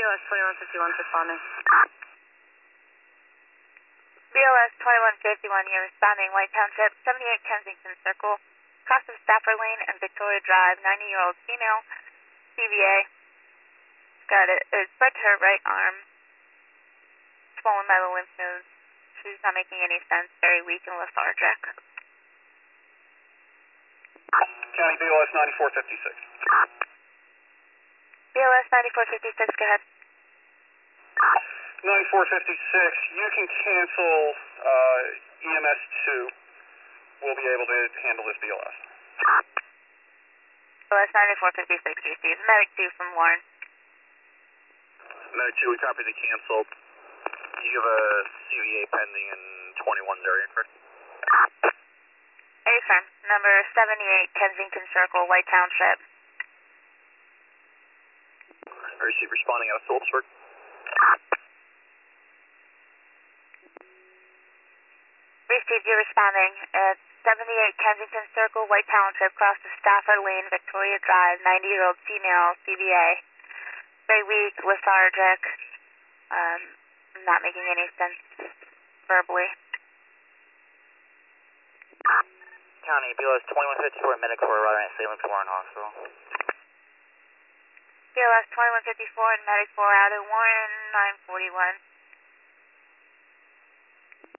BLS 2151 responding. BLS 2151, you're responding. White Township, 78 Kensington Circle, cross of Stafford Lane and Victoria Drive, 90-year-old female, CVA. Got it. It's spread to her right arm, swollen by the lymph nodes. She's not making any sense, very weak and lethargic. County BLS 9456. BLS 9456, go ahead. 9456, you can cancel EMS 2. We'll be able to handle this BLS. BLS 9456, received. Medic 2 from Warren. Medic 2, we copy the canceled. You have a CVA pending in 21's area, correct? Affirm. Number 78 Kensington Circle, White Township. I received responding out of Phillipsburg. Received, you're responding at 78 Kensington Circle, White Township, cross to Stafford Lane, Victoria Drive, 90-year-old female, CVA. Very weak, lethargic, not making any sense verbally. County, BLS 2154, medic 4 arriving at Salem Warren Hospital. BLS 2154 and medic 4 out at Warren, 941.